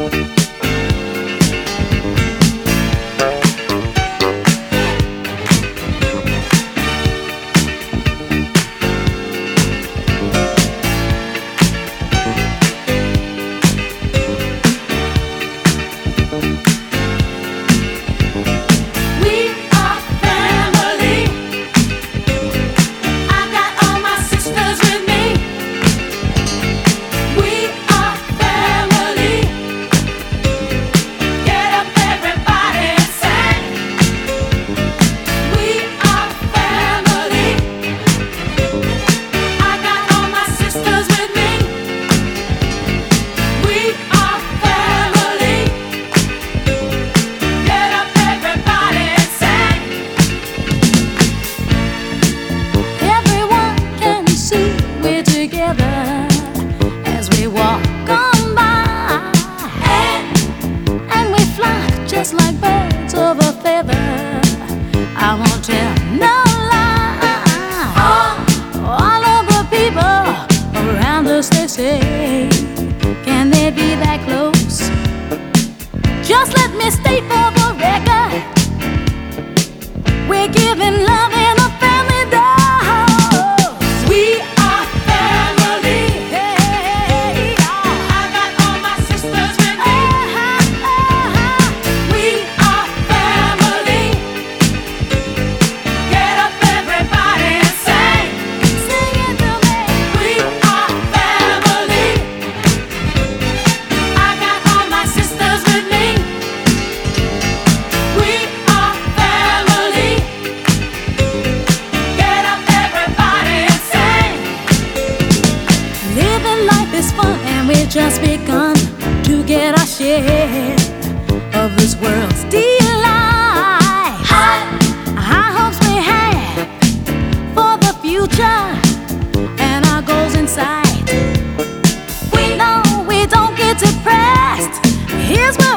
As we walk on by, and we fly just like birds of a feather. I won't tell no lie. All of the people around us, they say, can they be that close? Just let me state for the record, we're giving love in a family dose. We are family. Hey, I got all my sisters with me. We are family. Get up, everybody, and sing. Sing it to me. We are family. I got all my sisters with me. We are family. Get up, everybody, and sing. Living life is fun, and we've just begun to get our share of this world's delight. High hopes we have for the future and our goals in sight. We know we don't get depressed. Here's what